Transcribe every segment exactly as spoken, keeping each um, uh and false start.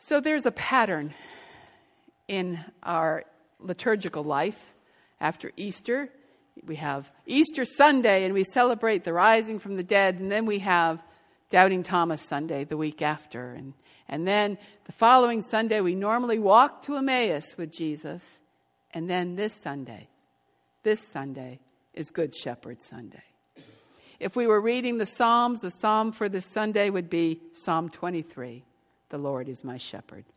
So there's a pattern in our liturgical life. After Easter, we have Easter Sunday, and we celebrate the rising from the dead, and then we have Doubting Thomas Sunday the week after. And, and then the following Sunday, we normally walk to Emmaus with Jesus. And then this Sunday, this Sunday is Good Shepherd Sunday. If we were reading the Psalms, the psalm for this Sunday would be Psalm twenty-three. The Lord is my shepherd.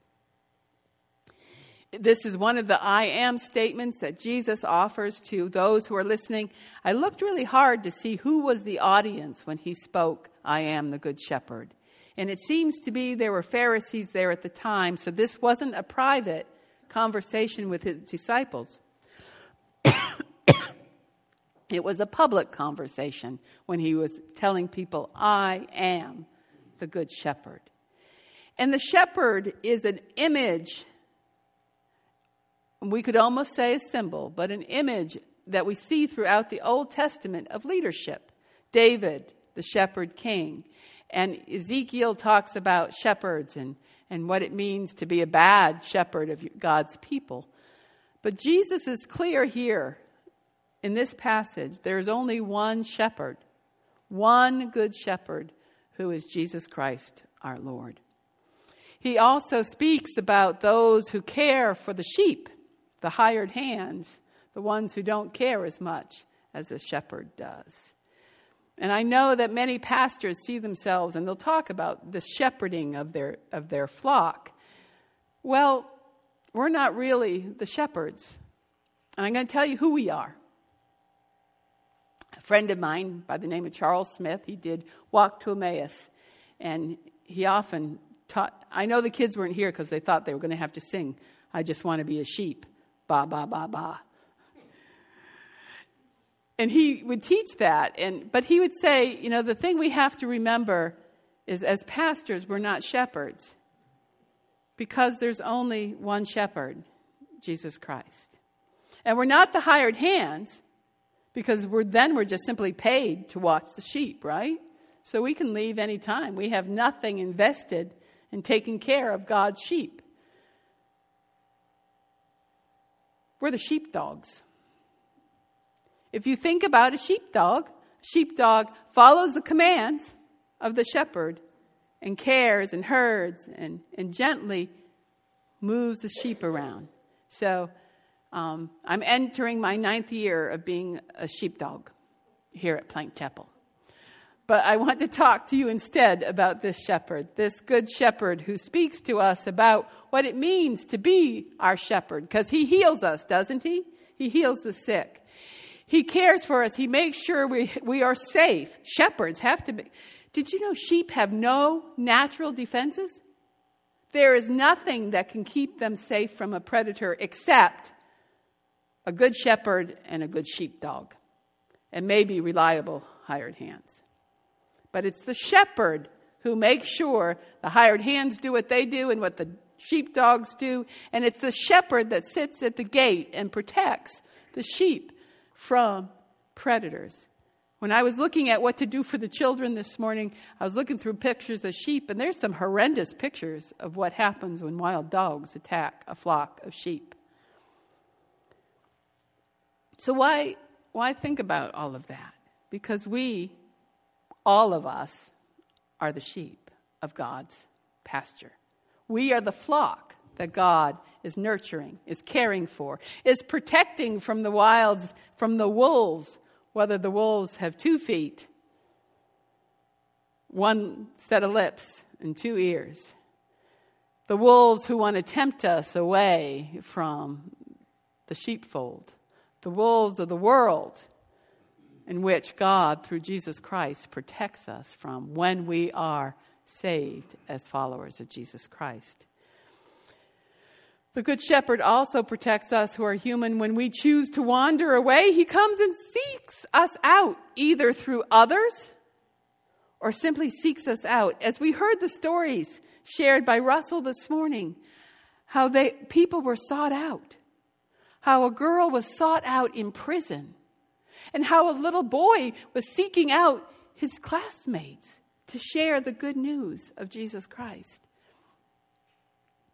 This is one of the I am statements that Jesus offers to those who are listening. I looked really hard to see who was the audience when he spoke, I am the good shepherd. And it seems to be there were Pharisees there at the time, so this wasn't a private conversation with his disciples. It was a public conversation when he was telling people, I am the good shepherd. And the shepherd is an image, we could almost say a symbol, but an image that we see throughout the Old Testament of leadership. David, the shepherd king. And Ezekiel talks about shepherds and, and what it means to be a bad shepherd of God's people. But Jesus is clear here in this passage. There's only one shepherd, one good shepherd, who is Jesus Christ, our Lord. He also speaks about those who care for the sheep, the hired hands, the ones who don't care as much as the shepherd does. And I know that many pastors see themselves, and they'll talk about the shepherding of their of their flock. Well, we're not really the shepherds. And I'm going to tell you who we are. A friend of mine by the name of Charles Smith, he did Walk to Emmaus. And he often taught, I know the kids weren't here because they thought they were going to have to sing, I just want to be a sheep. Ba, ba, ba, ba. And he would teach that. And but he would say, you know, the thing we have to remember is as pastors, we're not shepherds. Because there's only one shepherd, Jesus Christ. And we're not the hired hands, because we're then we're just simply paid to watch the sheep, right? So we can leave any time. We have nothing invested in taking care of God's sheep. We're the sheepdogs. If you think about a sheepdog, a sheepdog follows the commands of the shepherd and cares and herds and, and gently moves the sheep around. So um, I'm entering my ninth year of being a sheepdog here at Plank Chapel. But I want to talk to you instead about this shepherd, this good shepherd who speaks to us about what it means to be our shepherd. Because he heals us, doesn't he? He heals the sick. He cares for us. He makes sure we, we are safe. Shepherds have to be. Did you know sheep have no natural defenses? There is nothing that can keep them safe from a predator except a good shepherd and a good sheepdog. And maybe reliable hired hands. But it's the shepherd who makes sure the hired hands do what they do and what the sheepdogs do. And it's the shepherd that sits at the gate and protects the sheep from predators. When I was looking at what to do for the children this morning, I was looking through pictures of sheep, and there's some horrendous pictures of what happens when wild dogs attack a flock of sheep. So why, why think about all of that? Because we, all of us, are the sheep of God's pasture. We are the flock that God is nurturing, is caring for, is protecting from the wilds, from the wolves, whether the wolves have two feet, one set of lips, and two ears. The wolves who want to tempt us away from the sheepfold. The wolves of the world in which God, through Jesus Christ, protects us from when we are saved as followers of Jesus Christ. The Good Shepherd also protects us who are human when we choose to wander away. He comes and seeks us out, either through others or simply seeks us out. As we heard the stories shared by Russell this morning, how they people were sought out, how a girl was sought out in prison, and how a little boy was seeking out his classmates to share the good news of Jesus Christ.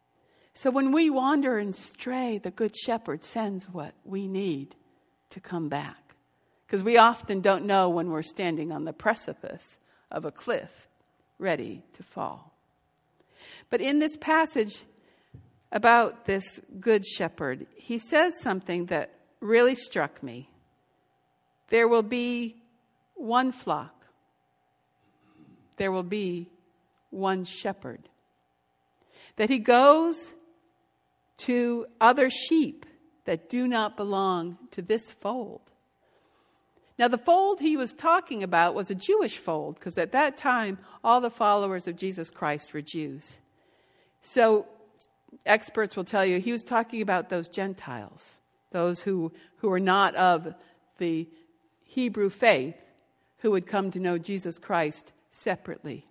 So when we wander and stray, the Good Shepherd sends what we need to come back. Because we often don't know when we're standing on the precipice of a cliff, ready to fall. But in this passage about this Good Shepherd, he says something that really struck me. There will be one flock. There will be one shepherd. That he goes to other sheep that do not belong to this fold. Now, the fold he was talking about was a Jewish fold, because at that time, all the followers of Jesus Christ were Jews. So, experts will tell you he was talking about those Gentiles, those who, who were not of the Hebrew faith, who would come to know Jesus Christ separately.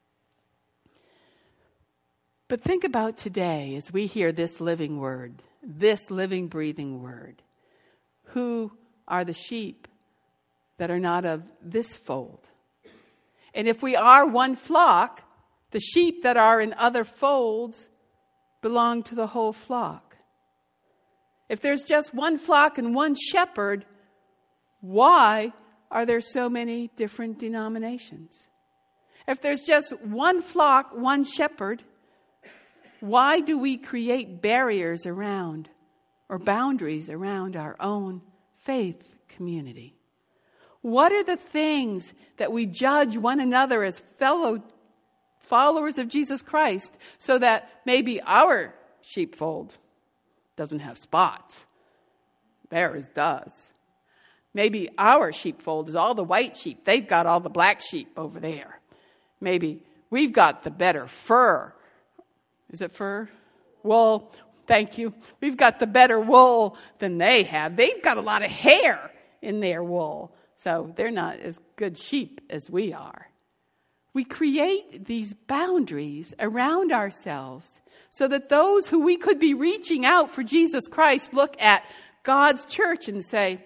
But think about today as we hear this living word, this living, breathing word. Who are the sheep that are not of this fold? And if we are one flock, the sheep that are in other folds belong to the whole flock. If there's just one flock and one shepherd, why are there so many different denominations? If there's just one flock, one shepherd, why do we create barriers around or boundaries around our own faith community? What are the things that we judge one another as fellow followers of Jesus Christ so that maybe our sheepfold doesn't have spots? Theirs does. Maybe our sheepfold is all the white sheep. They've got all the black sheep over there. Maybe we've got the better fur. Is it fur? Wool. Thank you. We've got the better wool than they have. They've got a lot of hair in their wool. So they're not as good sheep as we are. We create these boundaries around ourselves so that those who we could be reaching out for Jesus Christ look at God's church and say,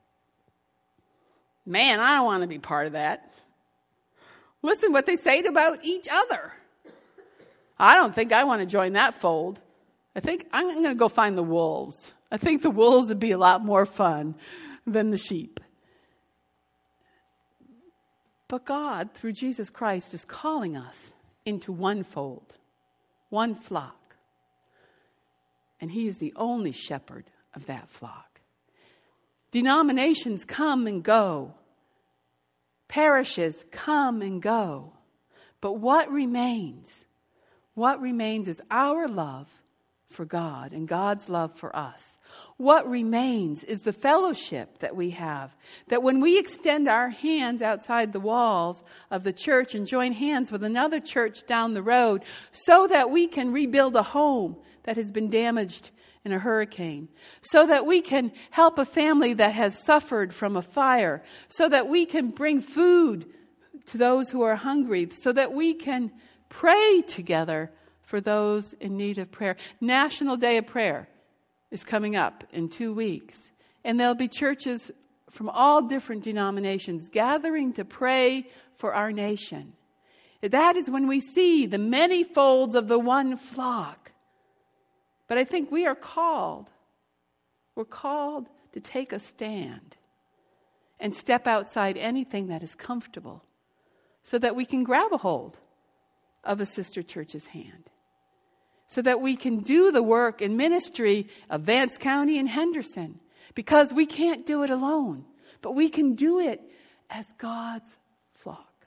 man, I don't want to be part of that. Listen what they say about each other. I don't think I want to join that fold. I think I'm going to go find the wolves. I think the wolves would be a lot more fun than the sheep. But God, through Jesus Christ, is calling us into one fold, one flock. And he is the only shepherd of that flock. Denominations come and go. Parishes come and go. But what remains? What remains is our love for God and God's love for us. What remains is the fellowship that we have. That when we extend our hands outside the walls of the church and join hands with another church down the road so that we can rebuild a home that has been damaged in a hurricane, so that we can help a family that has suffered from a fire, so that we can bring food to those who are hungry, so that we can pray together for those in need of prayer. National Day of Prayer is coming up in two weeks. And there'll be churches from all different denominations gathering to pray for our nation. That is when we see the many folds of the one flock. But I think we are called, we're called to take a stand and step outside anything that is comfortable so that we can grab a hold of a sister church's hand. So that we can do the work in ministry of Vance County and Henderson. Because we can't do it alone. But we can do it as God's flock.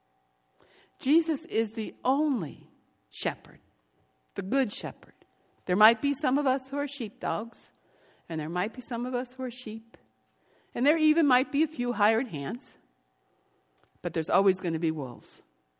Jesus is the only shepherd. The good shepherd. There might be some of us who are sheepdogs. And there might be some of us who are sheep. And there even might be a few hired hands. But there's always going to be wolves.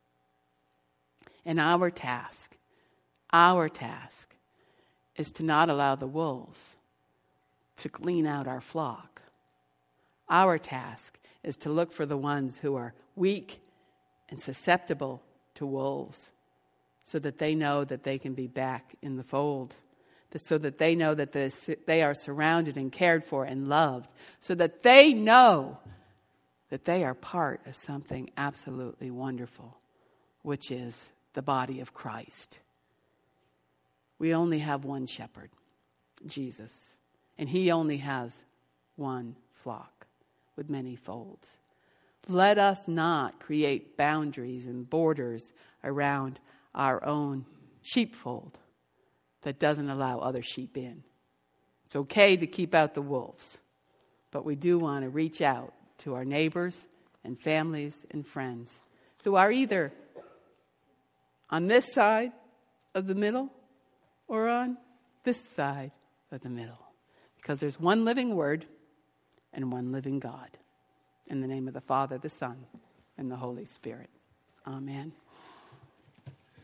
And our task Our task is to not allow the wolves to clean out our flock. Our task is to look for the ones who are weak and susceptible to wolves so that they know that they can be back in the fold, so that they know that they are surrounded and cared for and loved, so that they know that they are part of something absolutely wonderful, which is the body of Christ. We only have one shepherd, Jesus. And he only has one flock with many folds. Let us not create boundaries and borders around our own sheepfold that doesn't allow other sheep in. It's okay to keep out the wolves, but we do want to reach out to our neighbors and families and friends who are either on this side of the middle or on this side of the middle. Because there's one living word and one living God. In the name of the Father, the Son, and the Holy Spirit. Amen.